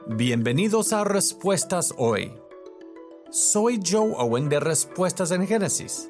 Bienvenidos a Respuestas Hoy. Soy Joe Owen de Respuestas en Génesis.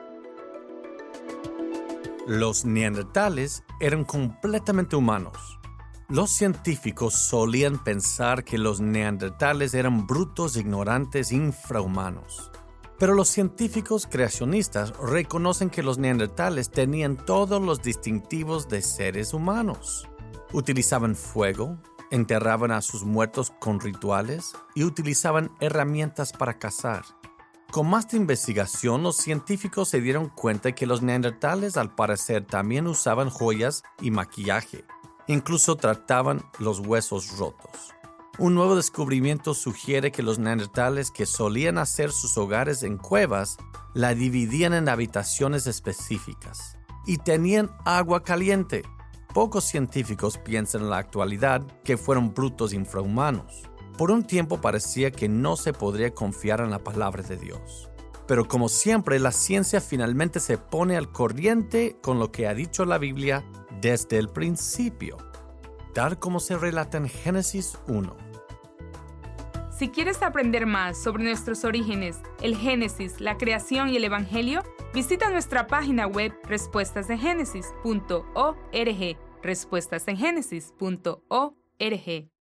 Los neandertales eran completamente humanos. Los científicos solían pensar que los neandertales eran brutos, ignorantes, infrahumanos. Pero los científicos creacionistas reconocen que los neandertales tenían todos los distintivos de seres humanos. Utilizaban fuego, enterraban a sus muertos con rituales y utilizaban herramientas para cazar. Con más investigación, los científicos se dieron cuenta de que los neandertales al parecer también usaban joyas y maquillaje. Incluso trataban los huesos rotos. Un nuevo descubrimiento sugiere que los neandertales que solían hacer sus hogares en cuevas la dividían en habitaciones específicas y tenían agua caliente. Pocos científicos piensan en la actualidad que fueron brutos infrahumanos. Por un tiempo parecía que no se podría confiar en la palabra de Dios. Pero como siempre, la ciencia finalmente se pone al corriente con lo que ha dicho la Biblia desde el principio, tal como se relata en Génesis 1. Si quieres aprender más sobre nuestros orígenes, el Génesis, la creación y el Evangelio, visita nuestra página web respuestasengenesis.org, respuestasengenesis.org.